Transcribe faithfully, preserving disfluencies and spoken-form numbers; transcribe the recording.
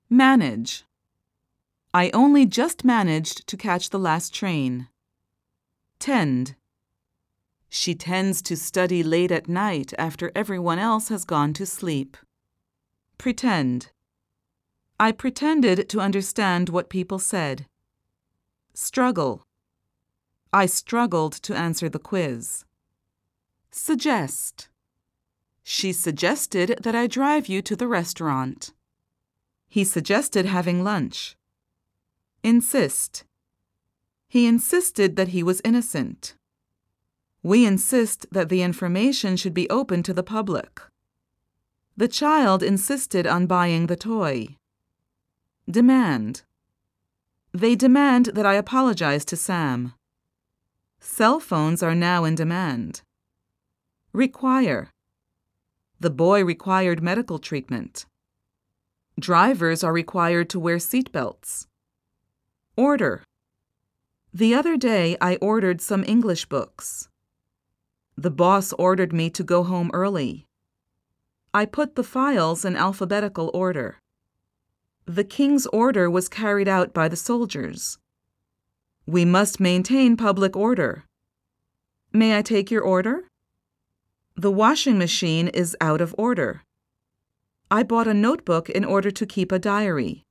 Manage. I only just managed to catch the last train. Tend. She tends to study late at night after everyone else has gone to sleep. Pretend. I pretended to understand what people said. Struggle. I struggled to answer the quiz. Suggest. She suggested that I drive you to the restaurant. He suggested having lunch. Insist. He insisted that he was innocent. We insist that the information should be open to the public. The child insisted on buying the toy. Demand. They demand that I apologize to Sam. Cell phones are now in demand. Require. The boy required medical treatment. Drivers are required to wear seatbelts. Order. The other day I ordered some English books. The boss ordered me to go home early. I put the files in alphabetical order. The king's order was carried out by the soldiers. We must maintain public order. May I take your order? The washing machine is out of order. I bought a notebook in order to keep a diary.